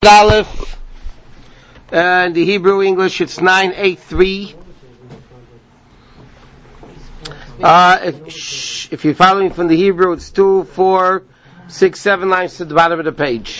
Aleph, and the Hebrew English it's 983. If you're following from the Hebrew, it's 2, 4, 6, 7 lines to the bottom of the page.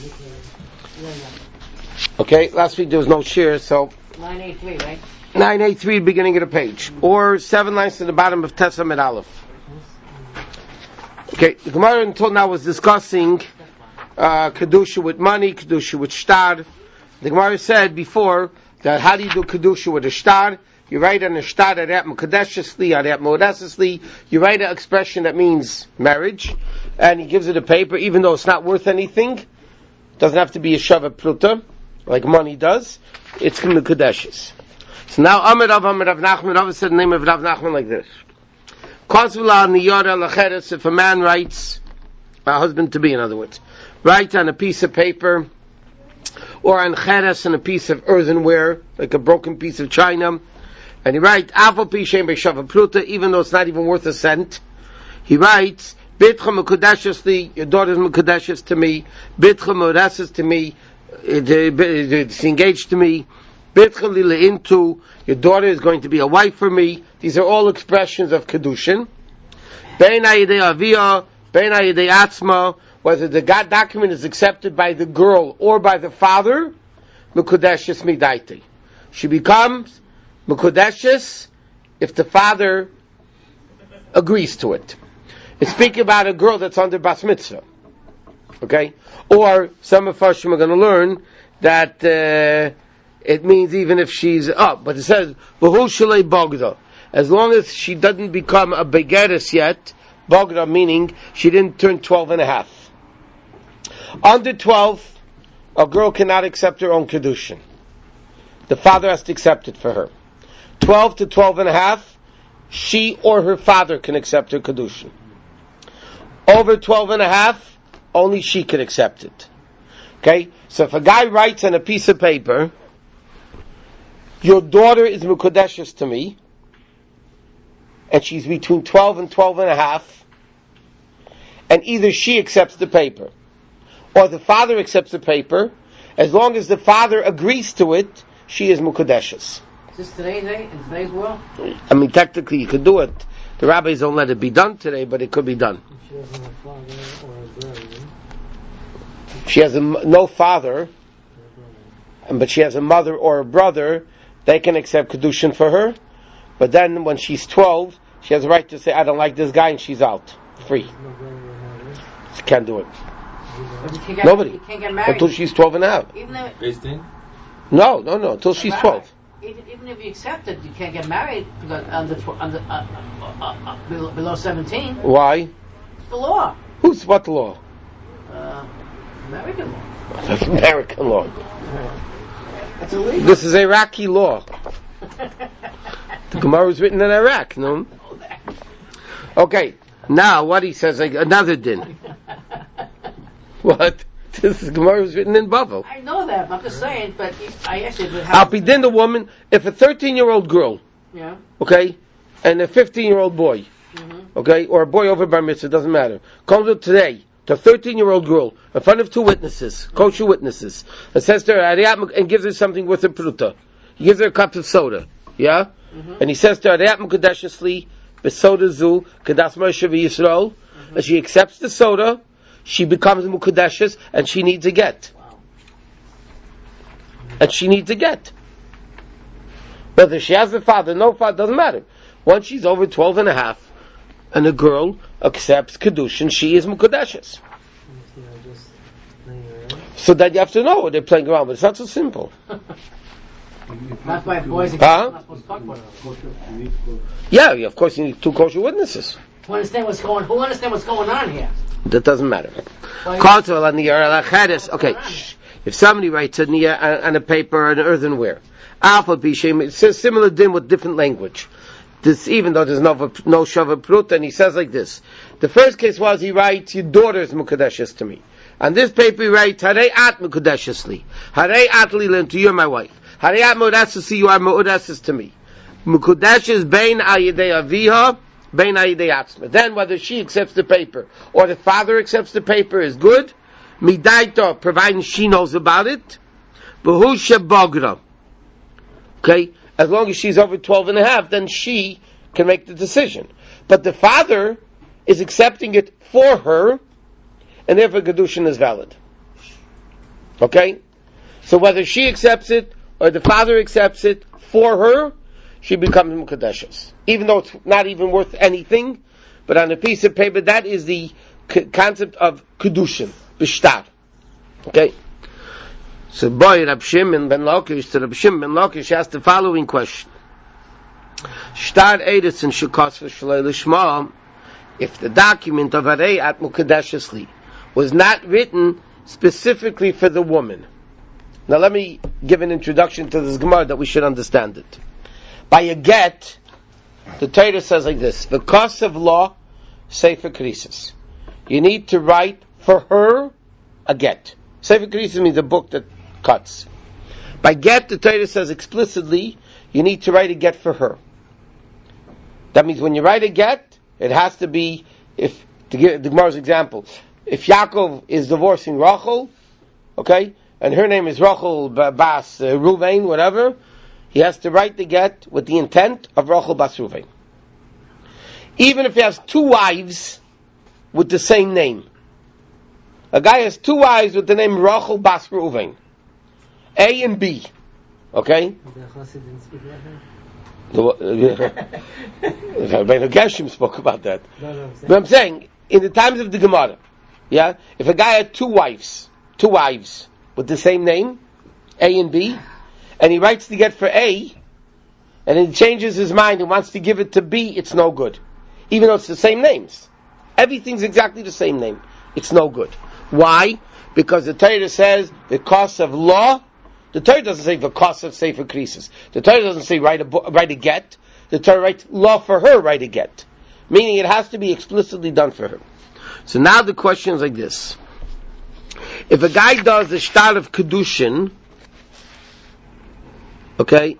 Okay, last week there was no share, so 983, right? 983, beginning of the page, or 7 lines to the bottom of Testament Aleph. Okay, the Gemara until now was discussing Kedusha with money, Kedusha with shtar. The Gemara said before that how do you do Kedusha with a shtar? You write on a shtar Adat Mekadeshesli, Adat Moedesesli. You write an expression that means marriage, and he gives it a paper, even though it's not worth anything. It doesn't have to be a Shava Pruta, like money does. It's Mekadeshes. So now Amar Rav Nachman, Rav said the name of Rav Nachman like this. If a man writes, a husband to be in other words, writes on a piece of paper, or on cheres, on a piece of earthenware, like a broken piece of china, and he writes, even though it's not even worth a cent, he writes, Bitcha Mekudeshesli, your daughter's Mekudeshes to me, Bitcha Moedesses to me, it's engaged to me, Bitcha Lileintu, your daughter is going to be a wife for me. These are all expressions of Kedushin. Bein Hayidei Aviyah, Bein Hayidei Atzma, whether the document is accepted by the girl or by the father, Mekudeshes Midaiti. She becomes Mekudeshes if the father agrees to it. It's speaking about a girl that's under Bas Mitzvah. Okay? Or some of us are going to learn that it means even if she's up. But it says, V'hu Shalei Bogda. As long as she doesn't become a Begeres yet, Bogda meaning she didn't turn 12 and a half. Under 12, a girl cannot accept her own Kedushin. The father has to accept it for her. 12 to 12 and a half, she or her father can accept her Kedushin. Over 12 and a half, only she can accept it. Okay? So if a guy writes on a piece of paper, your daughter is Mekudeshes to me, and she's between 12 and 12 and a half, and either she accepts the paper, or the father accepts the paper, as long as the father agrees to it, she is Mekudeshes. Is this today's day, in today's world? I mean, technically you could do it. The rabbis don't let it be done today, but it could be done. If she doesn't have a father or a brother, She has no father, but she has a mother or a brother, they can accept Kedushin for her, but then when she's 12, she has a right to say, I don't like this guy, and she's out. Free. She can't do it. Nobody. You can't get married. Until she's 12 and a half. No, until she's 12. Even if you accept it, you can't get married because below 17. Why? It's the law. What law? American law. American law. It's illegal. This is Iraqi law. The Gemara was written in Iraq, no? Okay, now what he says, like another din. What? This Gemara was written in Bavel. I know that, but I'm just saying, but I actually... I'll be din the woman, if a 13-year-old girl, yeah, okay, and a 15-year-old boy, okay, or a boy over bar mitzvah, doesn't matter, comes up today, to a 13-year-old girl, in front of two witnesses, kosher witnesses, and says to her, and gives her something worth a pruta. He gives her a cup of soda, yeah? And he says to her, Ariyat Mekudeshesli, Besoda Zu, Kedas Moshe V'Yisrael, and she accepts the soda, she becomes Mekudeshes, and she needs a get. Wow. And she needs a get. Whether she has a father, no father, doesn't matter. Once she's over 12 and a half, and a girl accepts Kedushin, she is Mekudeshes. So then you have to know what they're playing around, but it's not so simple. That's why boys are not supposed to talk about it. Yeah, of course you need two kosher witnesses. Who understand what's going on here? That doesn't matter. Well, Okay, if somebody writes a niya on a paper or an earthenware, alpha bishem, it says similar din with different language. This, even though there's no shava prut, and he says like this. The first case was he writes, your daughter is Mekudeshes to me. On this paper he writes, Harei at Mekudeshesli. Harei at Lilin, to you, my wife. Harei at Moedesses, you are Moedesses to me. Mekudeshes bein Hayidei Aviha, bein Hayidei Atzma. Then whether she accepts the paper or the father accepts the paper is good. Midaita, providing she knows about it. V'hu shebagra. Okay? As long as she's over 12 and a half, then she can make the decision. But the father is accepting it for her, and therefore Kedushin is valid. Okay? So whether she accepts it, or the father accepts it for her, she becomes Mukadeshes. Even though it's not even worth anything, but on a piece of paper, that is the concept of Kedushin, Bishtar. Okay? So boy, Rab Shimon ben Lakish, to Rab Shimon ben Lakish asked the following question. Shtar Eidus and Shekas v'Shalei Lishma, if the document of Arei at Mukadeshes Li was not written specifically for the woman. Now let me give an introduction to this Gemara that we should understand it. By a get, the Torah says like this: the cost of law, Sefer Krisis. You need to write for her a get. Sefer Krisis means a book that cuts. By get, the Torah says explicitly, you need to write a get for her. That means when you write a get, it has to be, if to give the Gemara's example, if Yaakov is divorcing Rachel, okay, and her name is Rachel Bas Ruvain, whatever, he has to write the get with the intent of Rachel Bas Ruvain. Even if he has two wives with the same name. A guy has two wives with the name Rachel Bas Ruvain. A and B. Okay? Rabbeinu Gershom spoke about that. But I'm saying, in the times of the Gemara, yeah, if a guy had two wives with the same name, A and B, and he writes to get for A, and he changes his mind and wants to give it to B, it's no good. Even though it's the same names. Everything's exactly the same name. It's no good. Why? Because the Torah says the cost of law. The Torah doesn't say the cost of Sefer Krisis. The Torah doesn't say write a get. The Torah writes law for her, write a get. Meaning it has to be explicitly done for her. So now the question is like this. If a guy does the shtar of Kedushin, okay,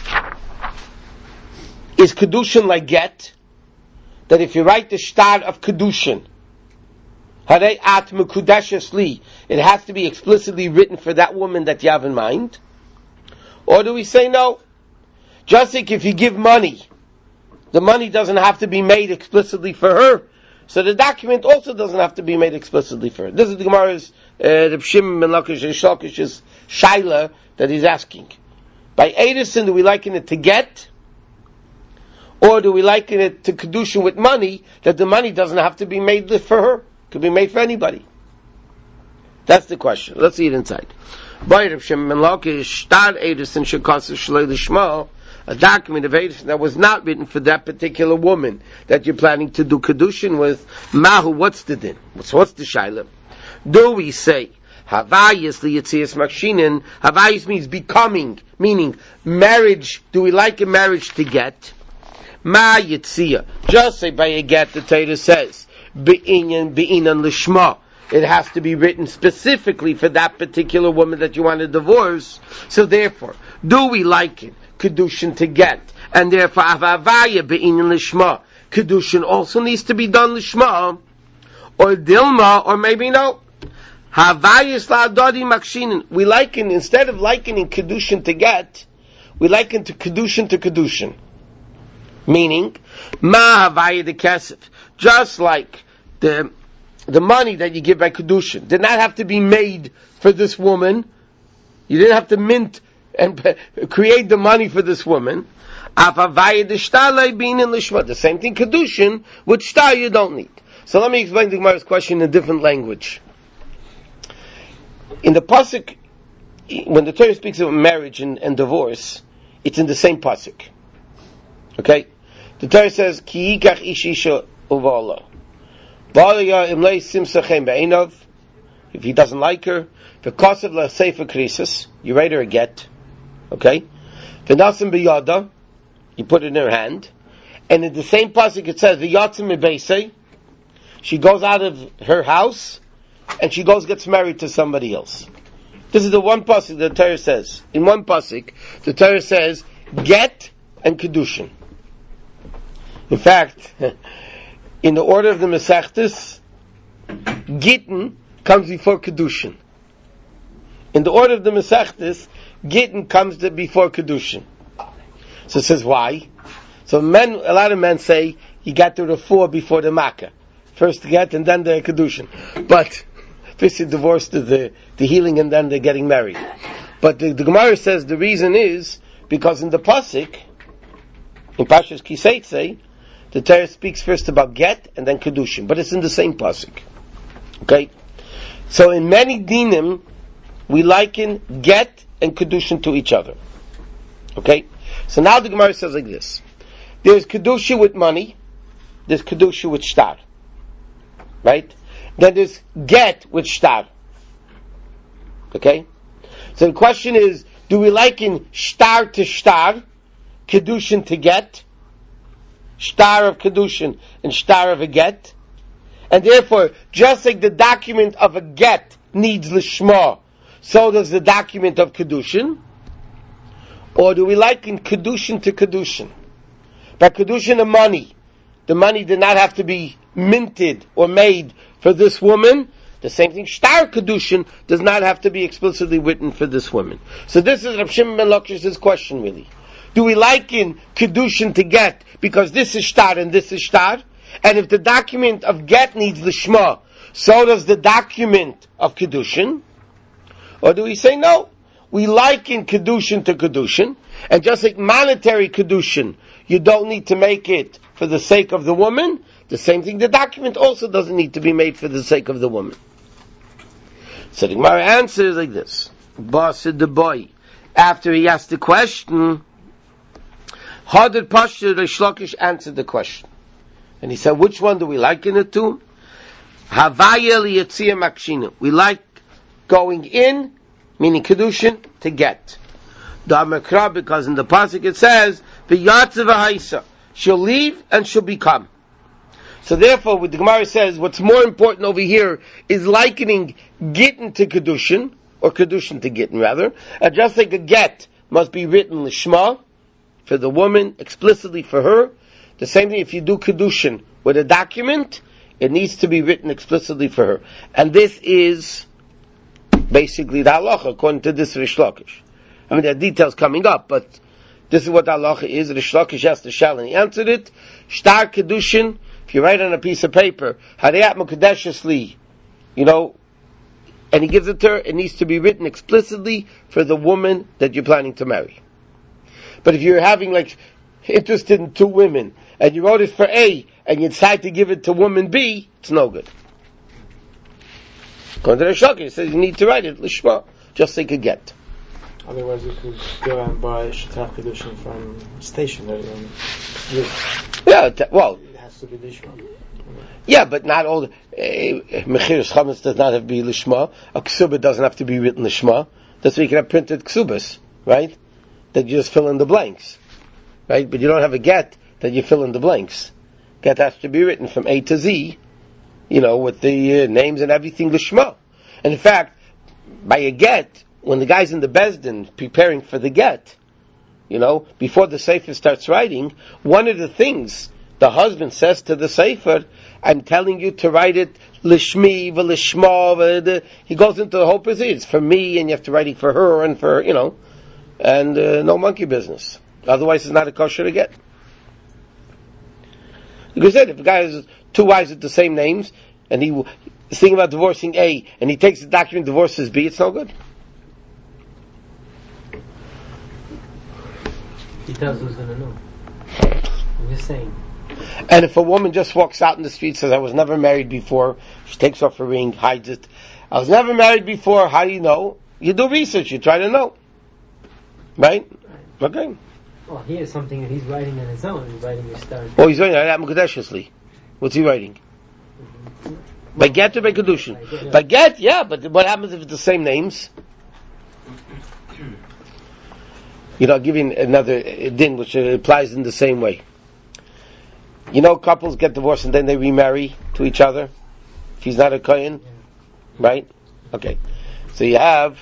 is Kedushin like get? That if you write the shtar of Kedushin, Harei at Mekudeshes Li, it has to be explicitly written for that woman that you have in mind? Or do we say no? Just like if you give money, the money doesn't have to be made explicitly for her, so the document also doesn't have to be made explicitly for her. This is the Gemara's Reb Shimon ben Lakish and Shalkish's shaila that he's asking. By Edison, do we liken it to get? Or do we liken it to Kedushin with money, that the money doesn't have to be made for her? It could be made for anybody. That's the question. Let's see it inside. By Reb Shimon ben Lakish, Shtar Edison Shekas v'Shalei Lishma, a document of Edison that was not written for that particular woman that you're planning to do Kedushin with. Mahu, what's the din? What's the shaila? Do we say Havayis liyitzias makshinin? Havayis means becoming, meaning marriage. Do we like a marriage to get? Ma yitzia. Just say by a get, the Torah says be'inan lishma. It has to be written specifically for that particular woman that you want to divorce. So therefore, do we like it? Kedushin to get, and therefore avavaya be'inan lishma. Kedushin also needs to be done lishma, or dilma, or maybe no. Havayis la'adadi makshinin. We liken, instead of likening Kedushin to get, we liken to Kedushin. Meaning, ma havaya de kesef. Just like the money that you give by Kedushin did not have to be made for this woman. You didn't have to mint and create the money for this woman. The same thing, Kedushin, with shtar you don't need. So let me explain the Gemara's question in a different language. In the pasuk, when the Torah speaks of marriage and divorce, it's in the same pasuk. Okay? The Torah says, Ki yikach ish isha uvala. If he doesn't like her, the cost of la sefer krisis, you write her a get. Okay? V'nasim b'yada, you put it in her hand. And in the same pasuk it says, V'yatzim mebeisei, she goes out of her house, and she gets married to somebody else. This is the one pasuk the Torah says. In one pasuk, the Torah says, get and kedushin. In fact, in the order of the Masechtas, Gittin comes before Kedushin. In the order of the Masechtas, Gittin comes before Kedushin. So it says why? So a lot of men say you got the refuah before the Makkah. First the get and then the Kedushin. But first you divorce the healing and then they're getting married. But the Gemara says the reason is because in the Pasuk, in Parshas Kiseitze, the Torah speaks first about get and then Kedushin. But it's in the same Pasuk. Okay? So in many dinim, we liken get and Kedushin to each other. Okay? So now the Gemara says like this. There's Kedusha with money. There's Kedusha with shtar. Right? Then there's get with shtar. Okay? So the question is, do we liken shtar to shtar, Kedushin to get, shtar of Kedushin and shtar of a get? And therefore, just like the document of a get needs lishma, so does the document of Kedushin? Or do we liken Kedushin to Kedushin? By Kedushin the money did not have to be minted or made for this woman. The same thing, shtar Kedushin does not have to be explicitly written for this woman. So this is Rav Shimon ben Lakish's question really. Do we liken Kedushin to get because this is shtar and this is shtar? And if the document of get needs lishma, so does the document of Kedushin? Or do we say no? We liken Kedushin to Kedushin, and just like monetary Kedushin, you don't need to make it for the sake of the woman, the same thing, the document also doesn't need to be made for the sake of the woman. So the Gemara answers like this. Basid the boy, after he asked the question, Hadar Pasha Reish Lakish answered the question. And he said, which one do we liken it to? Havaya liyatzia makshina. We like going in, meaning Kedushin, to get. Da'amakra, because in the pasuk it says, v'yatza v'haisa. She'll leave and she'll become. So therefore, what the Gemara says, what's more important over here is likening Gittin to Kedushin, or Kedushin to Gittin rather, and just like a get must be written lishma, for the woman, explicitly for her, the same thing if you do Kedushin with a document, it needs to be written explicitly for her. And this is basically the halacha, according to this Reish Lakish. I mean, there are details coming up, but this is what the halacha is. Reish Lakish asked the shal and he answered it. Shtar Kedushin, if you write on a piece of paper, Hariyat Mukadeshus Li, and he gives it to her, it needs to be written explicitly for the woman that you're planning to marry. But if you're having interested in two women, and you wrote it for A, and you decide to give it to woman B, it's no good. According to the Shulchan, it says you need to write it lishma, just like a get. Otherwise, you could go and buy shtar Kedushin from stationery. Well, it has to be lishma. Yeah, but not all. Mechiras chametz does not have to be lishma. A ksuba doesn't have to be written lishma. That's why you can have printed ksubas, right? That you just fill in the blanks, right? But you don't have a get that you fill in the blanks. Get has to be written from A to Z, with the names and everything lishma. And in fact, by a get, when the guy's in the Bezdin preparing for the get, before the sefer starts writing, one of the things the husband says to the sefer, I'm telling you to write it lishmi v'lishma. He goes into the whole procedure. It's for me, and you have to write it for her and for and no monkey business. Otherwise, it's not a kosher to get. Like I said, if a guy has two wives with the same names, and he's thinking about divorcing A, and he takes the document, divorces B, it's no good. He tells who's going to know. I'm just saying. And if a woman just walks out in the street, says, I was never married before, she takes off her ring, hides it. I was never married before, how do you know? You do research, you try to know. Right? Okay. Well, here's something that he's writing on his own. He's writing his star. Oh, he's writing Hariyat Mukadeshus Li. What's he writing? By get or by Kedushin? By get, yeah, but what happens if it's the same names? I'll give you another din which applies in the same way. Couples get divorced and then they remarry to each other. If he's not a kohen, right? Okay. So you have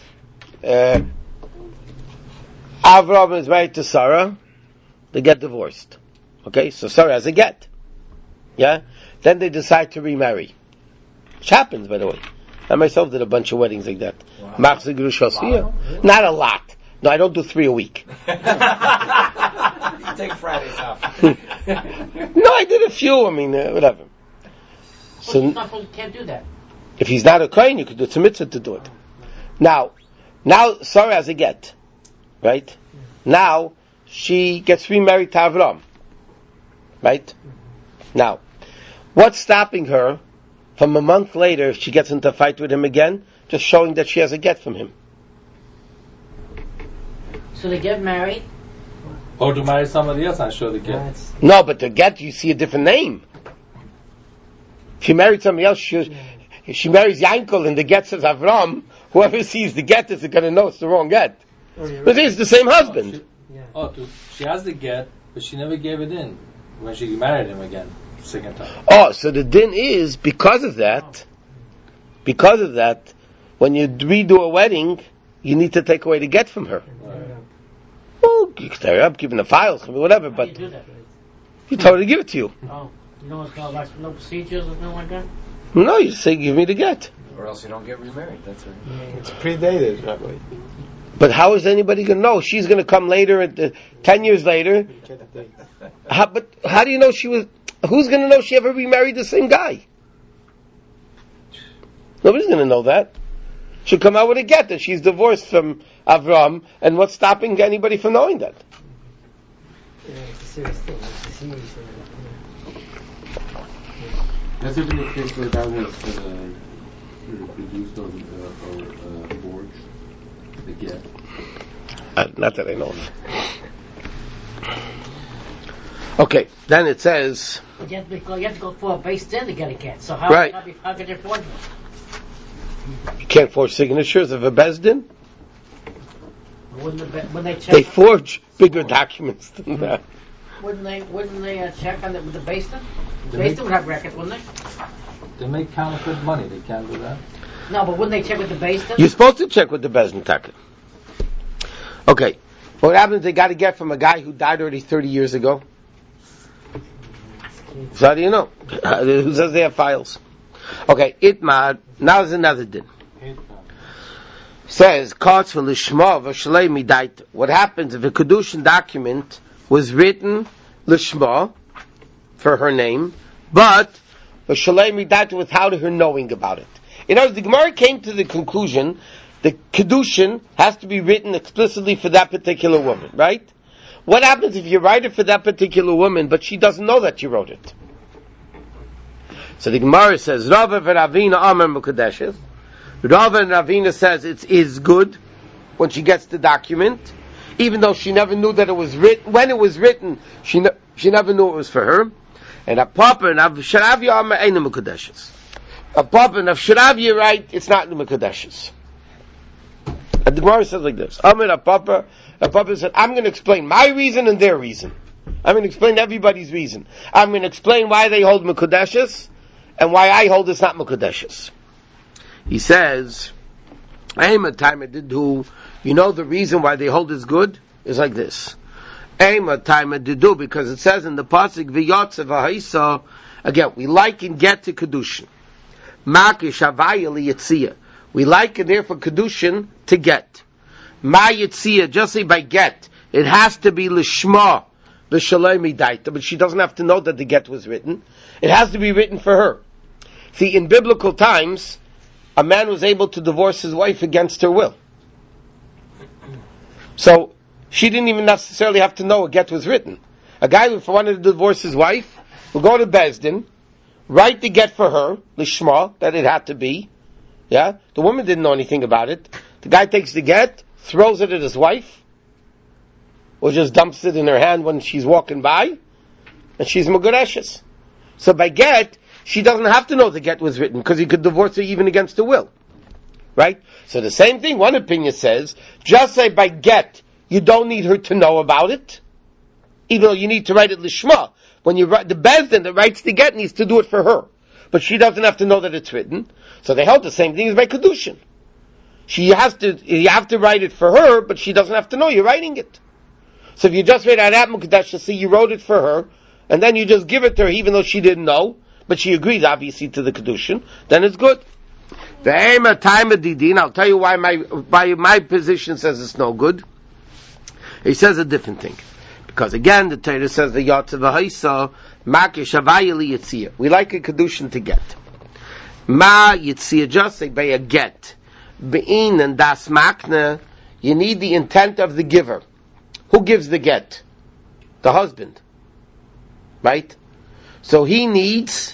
Avram is married to Sarah. They get divorced. Okay, so Sarah has a get. Yeah? Then they decide to remarry. Which happens, by the way. I myself did a bunch of weddings like that. Wow. Machzor Gerushos. Yeah. Not a lot. No, I don't do 3 a week. You take Fridays off. No, I did a few. I mean, whatever. So you can't do that. If he's not a kohen, you could do it's a mitzvah to do it. Now, Sarah has a get, right? Now she gets remarried to Avram, right? Now, what's stopping her from a month later if she gets into a fight with him again? Just showing that she has a get from him. So they get married. Or to marry somebody else, I'm sure they get. No, but to get, you see a different name. If she married somebody else, if she marries Yankel and the get says Avram, whoever sees the get is going to know it's the wrong get. But it's the same husband. She has the get, but she never gave it in when she married him again, second time. Oh, so the din is, because of that, when you redo a wedding, you need to take away the get from her. Well, you can tear her up, give her the files, whatever, but you do that? you told her to give it to you. Oh, you know it's not like no procedures or nothing like that? No, you say give me the get. Or else you don't get remarried. That's right. It's predated that way. But how is anybody going to know? She's going to come later, 10 years later. But how do you know she was... Who's going to know she ever remarried the same guy? Nobody's going to know that. She'll come out with a get that she's divorced from Avram, and what's stopping anybody from knowing that? Yeah, it's a serious thing. It's a serious thing. Has there been a case where that was produced or forged? The get? Not that I know of. Okay, then it says... You have to go for a base din to get a get. So how could you forge it? You can't forge signatures of a Bezdin? When they check... They forge bigger documents than that. Wouldn't they check on it with the base din? The base din would have records, wouldn't they? They make counterfeit money. They can't do that. No, but wouldn't they check with the base din? You're supposed to check with the Bezdin Taka. Okay. What happens, they got to get from a guy who died already 30 years ago? So how do you know? Who says they have files? Okay, Itmar, now there's another din. Says, what happens if a Kedushin document was written Lishma, for her name, but without her knowing about it? In other words, the Gemara came to the conclusion the Kedushin has to be written explicitly for that particular woman, right? What happens if you write it for that particular woman, but she doesn't know that you wrote it? So the Gemara says, Rava and Ravina Amar Mukadeshes. Rava and Ravina says it is good when she gets the document, even though she never knew that it was written. When it was written, she never knew it was for her. And a Papa and Avsharavya Amar Eina Mukadeshes. A Papa and Avsharavya, right? It's not the Mukadeshes. And the Gemara says like this: Amar a Papa said, I'm going to explain my reason and their reason. I'm going to explain everybody's reason. I'm going to explain why they hold Mekudeshes and why I hold it's not Mekudeshes. He says, you know the reason why they hold it's good is like this. Because it says in the pasuk v'yotzev ha'isa, again, we like and get to Kedushin. Makish havayali yitzia. We like and therefore Kedushin to get. Ma yitzia, just say by get. It has to be lishma, l'shalei daita, but she doesn't have to know that the get was written. It has to be written for her. See, in biblical times, a man was able to divorce his wife against her will. So, she didn't even necessarily have to know a get was written. A guy who wanted to divorce his wife would go to Bezdin, write the get for her, lishma, that it had to be. Yeah? The woman didn't know anything about it. The guy takes the get, throws it at his wife, or just dumps it in her hand when she's walking by, and she's Megureshes. So by get, she doesn't have to know the get was written, because he could divorce her even against her will. Right? So the same thing, one opinion says, just say by get, you don't need her to know about it, even though you need to write it lishma. When you write, the Bezdin that writes the get needs to do it for her. But she doesn't have to know that it's written. So they held the same thing as by Kedushin. You have to write it for her, but she doesn't have to know you're writing it. So if you just read Adat Mukdash, see you wrote it for her, and then you just give it to her even though she didn't know, but she agreed obviously to the Kedushin, then it's good. Ve'ema time didin. I'll tell you why my position says it's no good. He says a different thing. Because again, the Torah says the Yatsa v'haisa makish havayili yitzia. We like a kedushin to get. Ma yitzia, just say by a get. Be'in and das makna, you need the intent of the giver. Who gives the get? The husband. Right? So he needs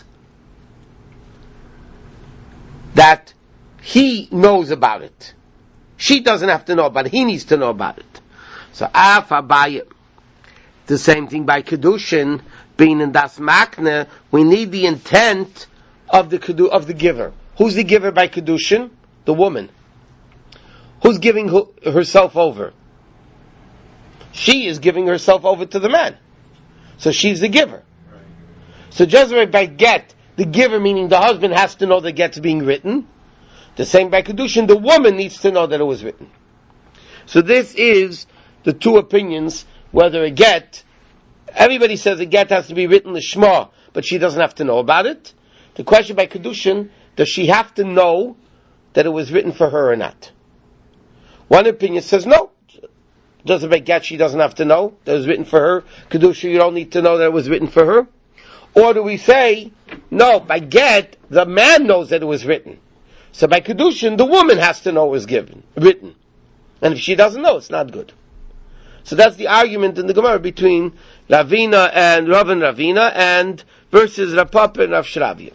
that he knows about it. She doesn't have to know about it. He needs to know about it. So af abayim. The same thing by kedushin, being in das makna, we need the intent of the giver. Who's the giver by kedushin? The woman. Who's giving herself over? She is giving herself over to the man. So she's the giver. Right. So just like by get, the giver, meaning the husband, has to know the get's being written. The same by kedushin, the woman needs to know that it was written. So this is the two opinions, whether a get, everybody says a get has to be written l'shma, but she doesn't have to know about it. The question by kedushin, does she have to know that it was written for her or not? One opinion says no. Doesn't make get, she doesn't have to know that it was written for her. Kedusha, you don't need to know that it was written for her. Or do we say, no, by get, the man knows that it was written. So by kedushin, the woman has to know it was written. And if she doesn't know, it's not good. So that's the argument in the Gemara between Ravina and Rav and Ravina, and versus Rav Papa and Rav Shravia.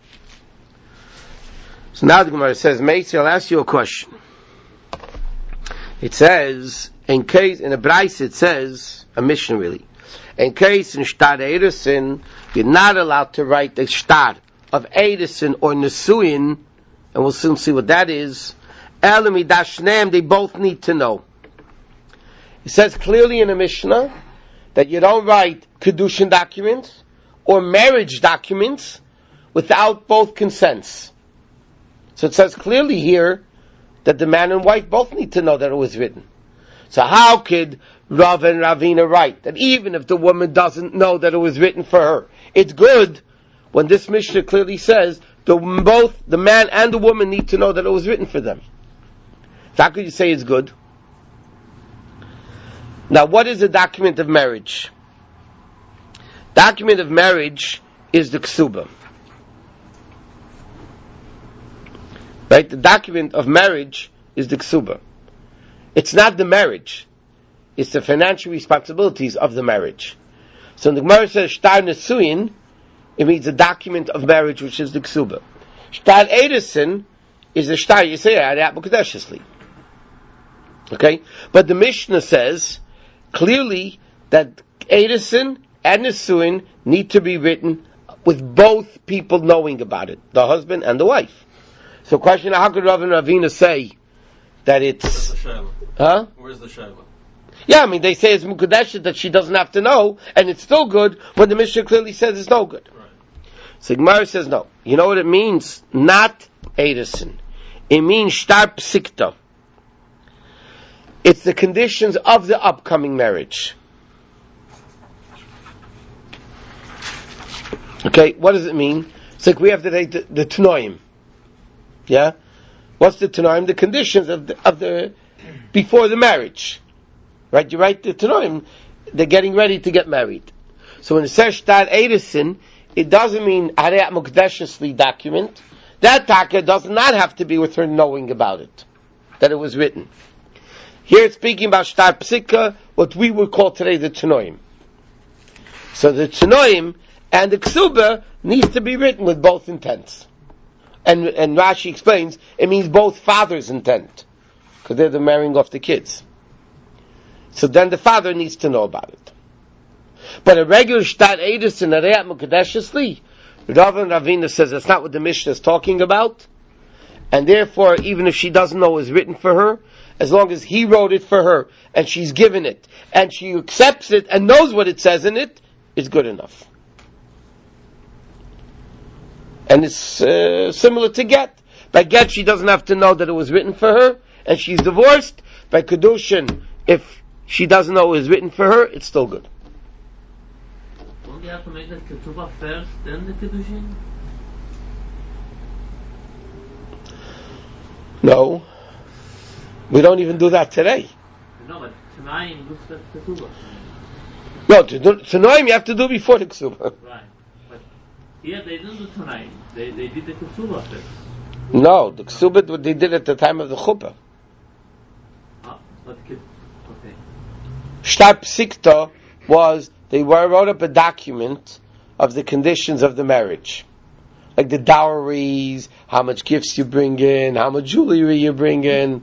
So now the Gemara says, Meitzi, I'll ask you a question. It says, in a Bryce it says, a mission really, in case in Shtar Eidison, you're not allowed to write the Shtar of Eidison or Nesuin, and we'll soon see what that is. Elami Dashnem, they both need to know. It says clearly in the Mishnah that you don't write Kedushin documents or marriage documents without both consents. So it says clearly here that the man and wife both need to know that it was written. So how could Rav and Ravina write that even if the woman doesn't know that it was written for her, it's good when this Mishnah clearly says both the man and the woman need to know that it was written for them? So how could you say it's good? Now, what is a document of marriage? Document of marriage is the ksuba. Right? The document of marriage is the ksuba. It's not the marriage. It's the financial responsibilities of the marriage. So when the Gemara says Shtar Nesuin, it means a document of marriage, which is the ksuba. Shtar Eidison is the Shtar Yisrael Arei Mukadeshesli. Okay? But the Mishnah says clearly that Eidison and Nesuin need to be written with both people knowing about it, the husband and the wife. So question, how could Rav and Ravina say that it's... Where's the Shaila? Huh? Where's the Shaila? Yeah, I mean, they say it's Mukadesh that she doesn't have to know, and it's still good, when the Mishnah clearly says it's no good. Right. So Gemara says no. You know what it means? Not Eidison. It means Shtar Psikta. It's the conditions of the upcoming marriage. Okay, what does it mean? It's like we have to take the Tanoim. Yeah? What's the Tanoim? The conditions of the before the marriage. Right? You write the Tanoim, they're getting ready to get married. So when it says Shtar Eidison, it doesn't mean Arei Mukdeshesli document. That taka does not have to be with her knowing about it, that it was written. Here it's speaking about Shtar Psika, what we would call today the Tanoim. So the Tanoim and the Ksuba needs to be written with both intents. And Rashi explains, it means both fathers' intent, because they're the marrying off the kids. So then the father needs to know about it. But a regular Shtar Eidison Arei Mukadeshesli, Rav and Ravina says that's not what the Mishnah is talking about, and therefore, even if she doesn't know it was written for her, as long as he wrote it for her, and she's given it, and she accepts it, and knows what it says in it, it's good enough. And it's similar to get. By get, she doesn't have to know that it was written for her, and she's divorced. By kedushin, if she doesn't know it was written for her, it's still good. Don't you have to make the ketubah first, then the kedushin? No. We don't even do that today. No, but tonight looks at ketubah. No, to Noim you have to do before the ksuba. Right. But here they didn't do tonight. They did the ketubah first. No, the ksuba what they did at the time of the chuppah. Okay. Shtar Psikta was they wrote up a document of the conditions of the marriage. Like the dowries, how much gifts you bring in, how much jewelry you bring in.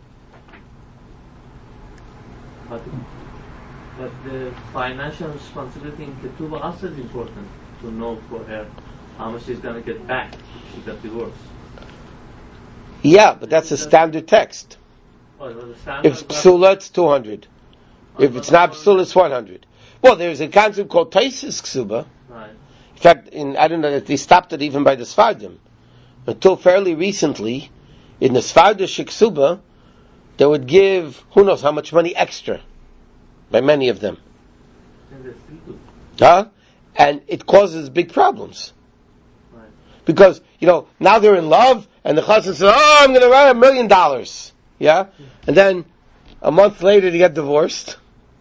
But the financial responsibility in ketubah also is important to know for her how much she's going to get back if she got divorced. Yeah, but that's a standard text. Oh, the standard If it's psula, it's 200. If it's not psula, it's 100. Well, there's a concept called Taisis Ksuba. Right. In fact, I don't know that they stopped it even by the Sfardim. Until fairly recently, in the Sfardish Ksuba, they would give who knows how much money extra by many of them. And it causes big problems. Right. Because, now they're in love, and the chassan says, I'm going to write $1 million. Yeah? And then, a month later, they get divorced.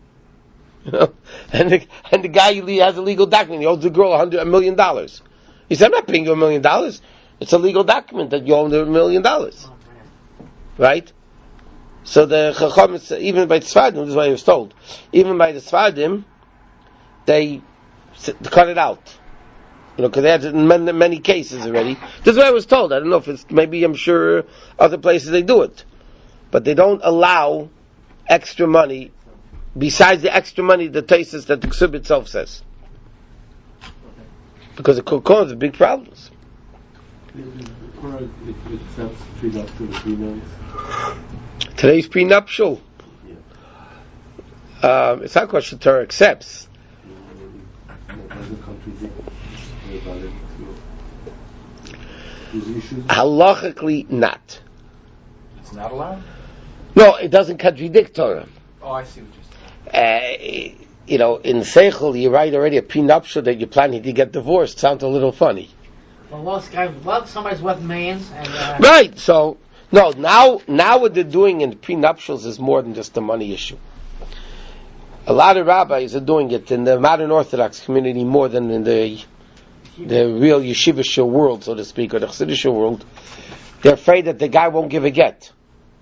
And the guy has a legal document. He owes the girl $1 million. He said, I'm not paying you $1 million. It's a legal document that you owe $1 million. Right? So the Chacham, even by the Sfardim, this is what I was told, even by the Sfardim, they cut it out. Because they had it in many cases already. This is what I was told. I don't know if it's, I'm sure other places they do it. But they don't allow extra money, besides the extra money, the thesis that the Ksub itself says. Because it could cause big problems. It accepts prenuptial agreements. Today's prenuptial. It's not a question Torah accepts. It doesn't contradict the valid issues. Halachically not. It's not allowed? No, it doesn't contradict Torah. Oh, I see what you're saying. In Seichel, you write already a prenuptial that you're planning to get divorced. Sounds a little funny. Well, somebody's worth millions. And, right, so, no, now what they're doing in prenuptials is more than just a money issue. A lot of rabbis are doing it in the modern Orthodox community more than in the real yeshivish world, so to speak, or the chassidish world. They're afraid that the guy won't give a get.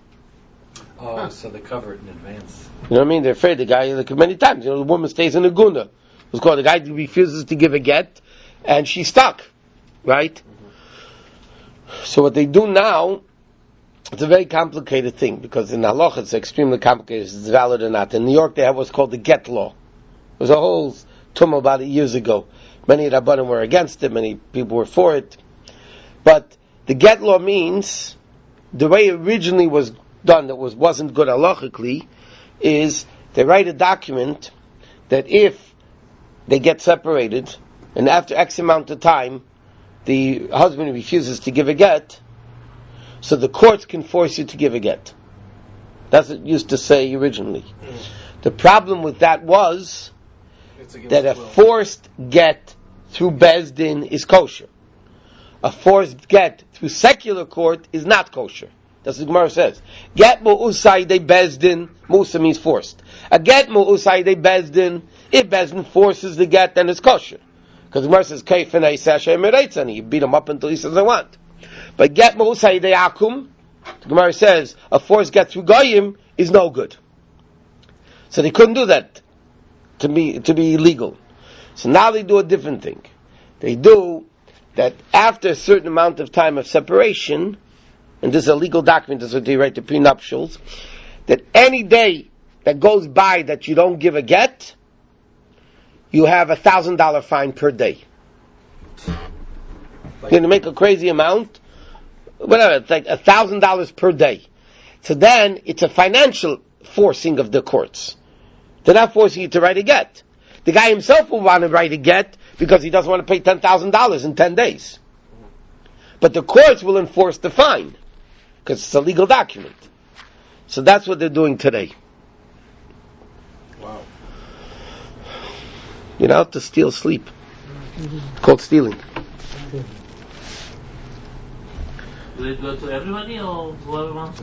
Oh, so they cover it in advance. You know what I mean? They're afraid the guy, like many times, the woman stays in a guna. It's called the guy refuses to give a get, and she's stuck. Right? Mm-hmm. So what they do now, it's a very complicated thing, because in Halacha it's extremely complicated, if it's valid or not. In New York they have what's called the get law. There was a whole tumult about it years ago. Many Rabbanim were against it, many people were for it. But the get law means, the way it originally was done that wasn't good halachically, is they write a document that if they get separated, and after X amount of time, the husband refuses to give a get, so the courts can force you to give a get. That's what it used to say originally. The problem with that was that a forced get through Beis Din is kosher. A forced get through secular court is not kosher. That's what the Gemara says. Get mu'usai de Beis Din, musa means forced. A get mu'usai de Beis Din, if Beis Din forces the get, then it's kosher. Because the Gemara says, Kaifenei Sashay Mereitzani, you beat him up until he says, I want. But get mu'usai de akum, the Gemara says, a forced get through goyim is no good. So they couldn't do that to be illegal. So now they do a different thing. They do that after a certain amount of time of separation, and this is a legal document, this is what they write, the prenuptials, that any day that goes by that you don't give a get, you have $1,000 fine per day. You're going to make a crazy amount, whatever, it's like $1,000 per day. So then, it's a financial forcing of the courts. They're not forcing you to write a get. The guy himself will want to write a get because he doesn't want to pay $10,000 in 10 days. But the courts will enforce the fine because it's a legal document. So that's what they're doing today. Wow. You're out to steal sleep. It's called stealing. Do they do it to everybody or whoever wants it?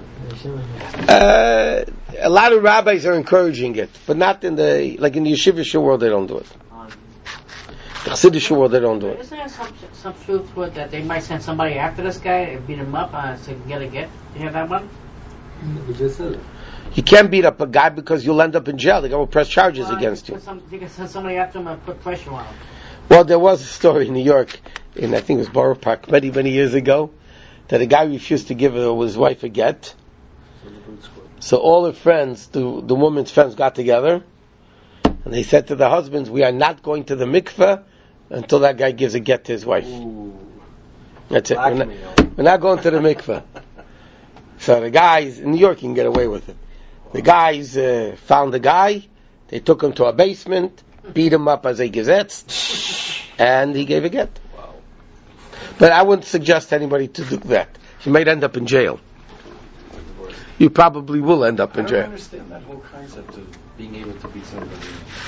A lot of rabbis are encouraging it, but not in the yeshivish world. They don't do it. The Chassidish world, they don't do it. Isn't there some truth to it that they might send somebody after this guy and beat him up so he can get a get? You hear that one? We just said it. You can't beat up a guy because you'll end up in jail. They're going to press charges against you. You can send somebody after him and put pressure on him. Well, there was a story in New York, I think it was Borough Park, many, many years ago, that a guy refused to give his wife a get. So all her friends, the woman's friends, got together, and they said to the husbands, "We are not going to the mikveh until that guy gives a get to his wife." Ooh. That's it. We're not going to the mikveh. So the guys in New York, you can get away with it. The guys found the guy. They took him to a basement, beat him up as a gesetz, and he gave a get. Wow. But I wouldn't suggest anybody to do that. You might end up in jail. You probably will end up in I jail. don't understand that whole concept of being able to beat somebody.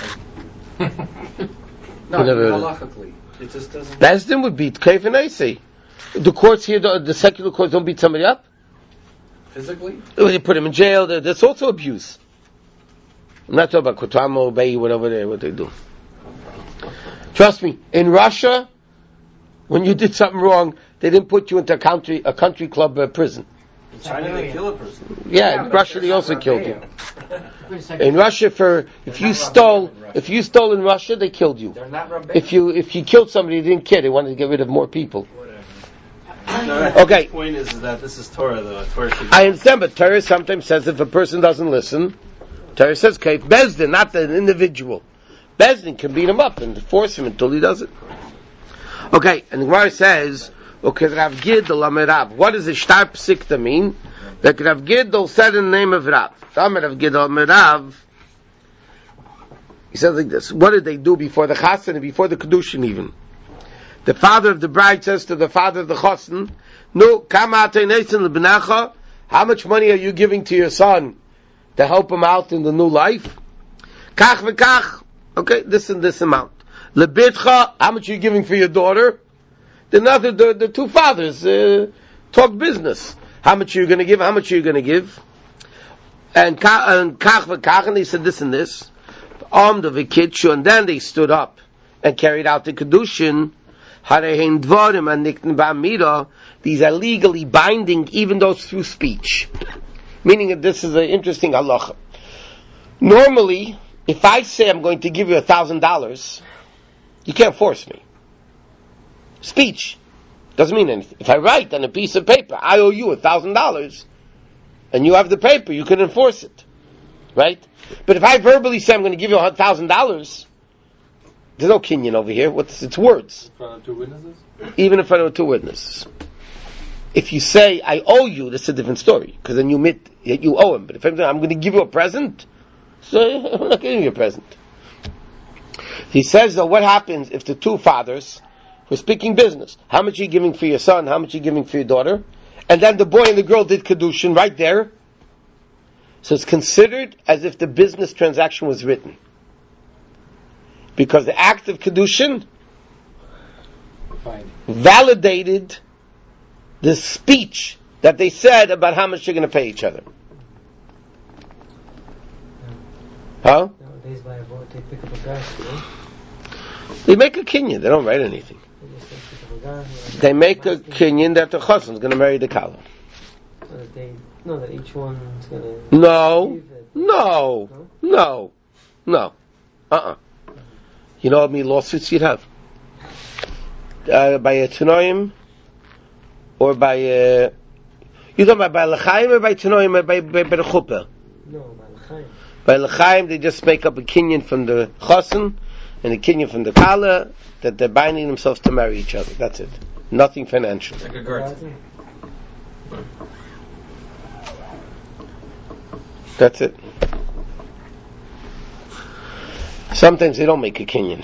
No, halachically. It just doesn't... Bezdin would beat Kaif and Eisi. The courts here, the secular courts don't beat somebody up. Physically? They put him in jail. That's also abuse. I'm not talking about Kotamo, Bay, whatever what they do. Trust me, in Russia, when you did something wrong, they didn't put you into a country club prison. In China, they kill a person. Yeah, in Russia they also killed you. In Russia, if you stole in Russia, they killed you. They're not rabbis. If you killed somebody, they didn't care. They wanted to get rid of more people. No, Okay. The point is that this is Torah, though. Torah should... I understand, but Torah sometimes says if a person doesn't listen, Torah says, okay, Bezdin, not the individual. Bezdin can beat him up and force him until he does it. Okay, and the Gemara says, okay, Rav Gidl Amerav. What does the shtar psikta mean? That Rav Gidl said in the name of Rav. Rav Gidl Amerav, he says like this, what did they do before the Chassan and before the Kedushin even? The father of the bride says to the father of the Chassan, no, how much money are you giving to your son to help him out in the new life? Kach v'kach. Okay, this and this amount. Lebitcha, how much are you giving for your daughter? The two fathers talk business. How much are you going to give? How much are you going to give? And kach v'kach, and they said this and this. And then they stood up and carried out the kedushin. These are legally binding, even though it's through speech. Meaning that this is an interesting halacha. Normally, if I say I'm going to give you $1,000, you can't force me. Speech doesn't mean anything. If I write on a piece of paper, I owe you $1,000, and you have the paper, you can enforce it. Right? But if I verbally say I'm going to give you $1,000, there's no kinyan over here. It's words. In front of two witnesses? Even in front of two witnesses. If you say, I owe you, that's a different story. Because then you admit that you owe him. But if I'm going to give you a present, so I'm not giving you a present. He says, though, what happens if the two fathers were speaking business? How much are you giving for your son? How much are you giving for your daughter? And then the boy and the girl did kedushin right there. So it's considered as if the business transaction was written. Because the act of kedushin validated the speech that they said about how much they're going to pay each other. Huh? Nowadays, by a vote, they pick up a guy. They make a kinyan. They don't write anything. They make a kinyan that the chassan is going to marry the kala. So that they know that each one's going to... No. You know how many lawsuits you'd have? By a Tanoim, or by you talking about by L'chaim or by Tanoim or by the Chuppah? No, by L'chaim. By L'chaim, they just make up a kinyan from the Chassan and a kinyan from the Kala that they're binding themselves to marry each other. That's it. Nothing financial. Like a guard. That's it. Sometimes they don't make a kinyan.